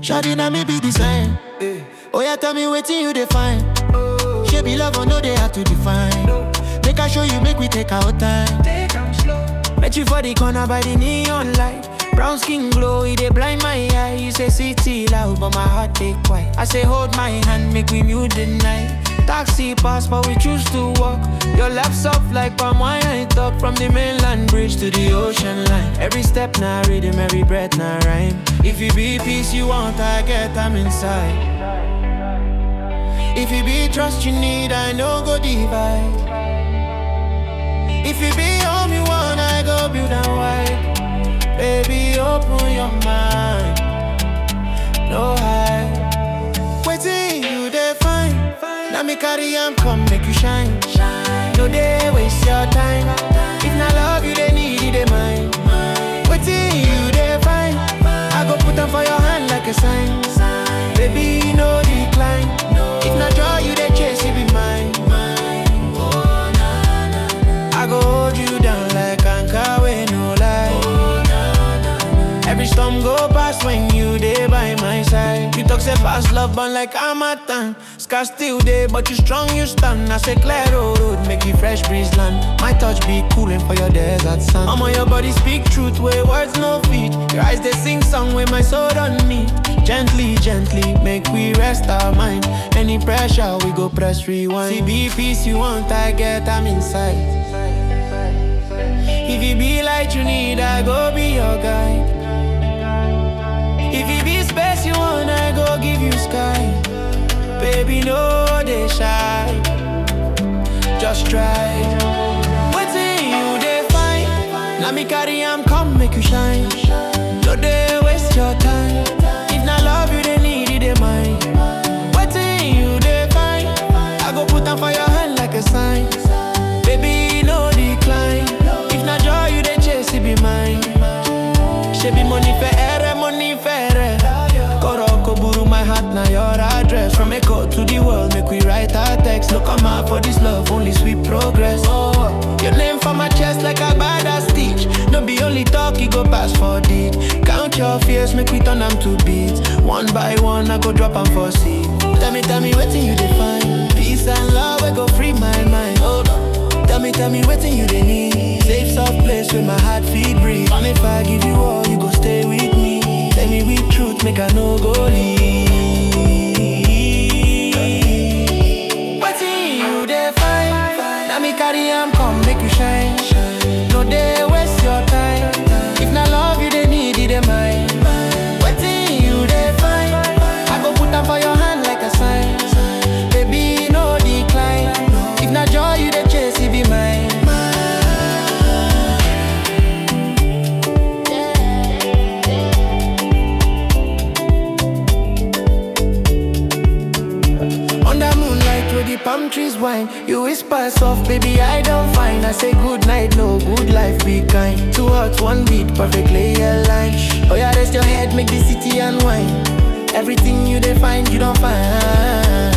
Shawty na me be the sign. Oh yeah, tell me wetin you define. She be love or no they have to define. Make I show you, make we take our time. Met you for the corner by the neon light. Brown skin glow, it dey blind my eye. You say city loud, but my heart take quiet. I say hold my hand, make we mute the night. Taxi pass, but we choose to walk. Your lap soft like palm wine, I talk. From the mainland bridge to the ocean line. Every step now rhythm, every breath now rhyme. If it be peace you want, I get, I'm inside. If it be trust you need, I know go divide. If it be home you want, I go build and wide. Baby, open your mind. No hide. Waiting you define. Now me carry am come make you shine. No day waste your time. If not love you, they need it, they mine. Waiting you define. I go put them for your hand like a sign. Baby, no decline. If not draw you, they chase it be mine. I go hold you down like anchor with no lie. Every storm go past when you there by my side. You talk say fast love burn like Hamatan. Scars still there but you strong you stand. I say clear road make you fresh breeze land. My touch be cooling for your desert sun. I'm on your body speak truth where words no fit. Your eyes they sing song with my soul on me. Gently, gently make we rest our mind. Any pressure we go press rewind. CB peace you want I get I'm inside. If it be light you need I go be your guide. If it be space you want, I go give you sky. Baby, no, they shy. Just try. Waiting you, they find. Now me carry am, come make you shine. No, they waste your time. If not love you, they need it, they mine. Waiting you, they find. I go put them for your hand like a sign. Baby, no decline. If not joy, you, they chase, it be mine. She be money for error, money for error. Koroko buru my heart, now your address. From Echo to the world, make we write our text. Look I'm out for this love, only sweet progress. Oh, your name for my chest like a badass stitch. No be only talk, you go pass for deed. Count your fears, make we turn them to beats. One by one, I go drop them for seed. Tell me, waiting you define. Peace and love, I go free my mind. Hold on. Tell me, waiting you they need. Safe, soft place where my heart feed breathe. And if I give you all, you go stay with me. Tell me with truth, make I no go leave. Waiting you they find. Now me carry am come make you shine. No they waste your time. If not love you, they need it, they mine. Waiting you they find. I go put them for your hand like a sign. Baby, no decline. If not joy, you they chase, it be mine. The palm trees wine, you whisper soft, baby I don't find. I say good night, no good life, be kind. Two hearts, one beat, perfectly aligned. Oh yeah, rest your head, make the city unwind. Everything you define, you don't find.